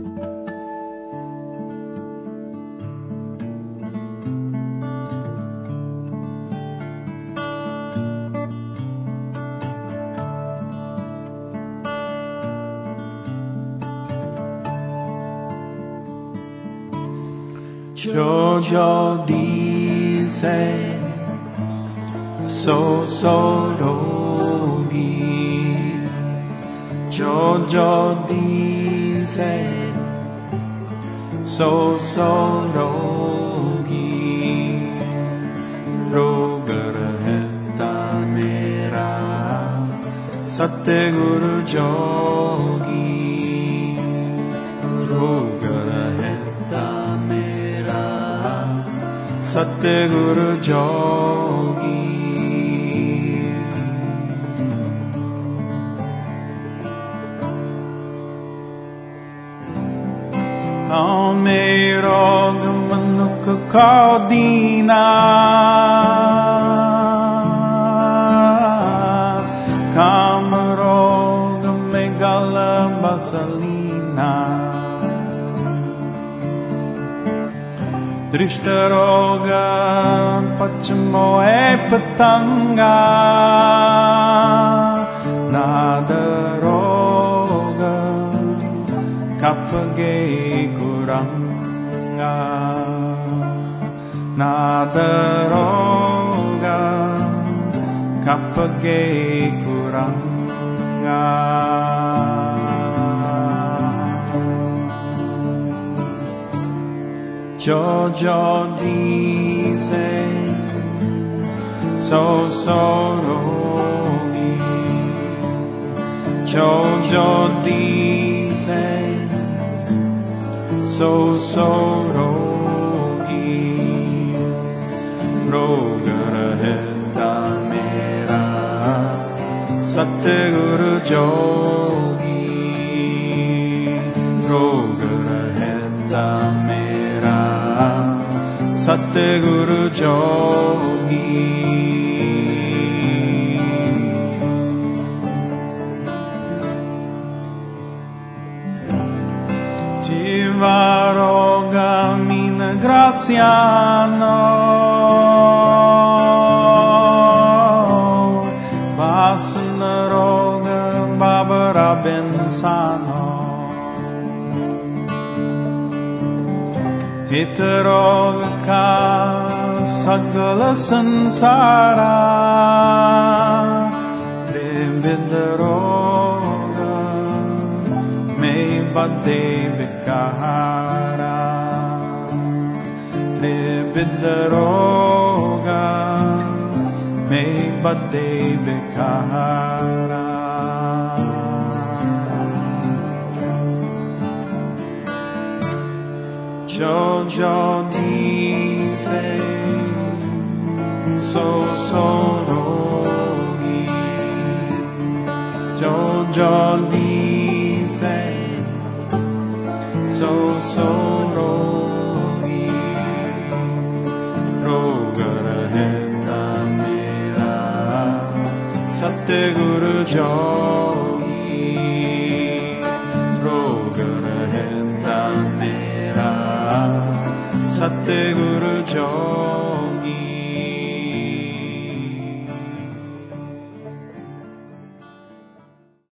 Jojo dice sosorogi. Jojo dice sosorogi. Rogaraheta mera Satguru Jogi. Rogaraheta mera Satguru Jogi. Amero manuk kaudina Kamaro megala basalina Drishtaroga pachmo petanga Nadaroga kapage kuranga Nadaroga kapage kuranga Jojo dice sosorogi. Jojo dice sosorogi. Rogaraheta mera Satguru Jogi. Rogaraheta mera Satguru Jogi. Jivaroga mina graziano Vasana roga babara bensano Hitaroga ka sagala sansara Trividaroga me bade vikara Trividaroga me bade vikara Jojo dice sosorogi. Jojo dice sosorogi. Rogaraheta mera Satguru Jogi. Rogaraheta mera Satguru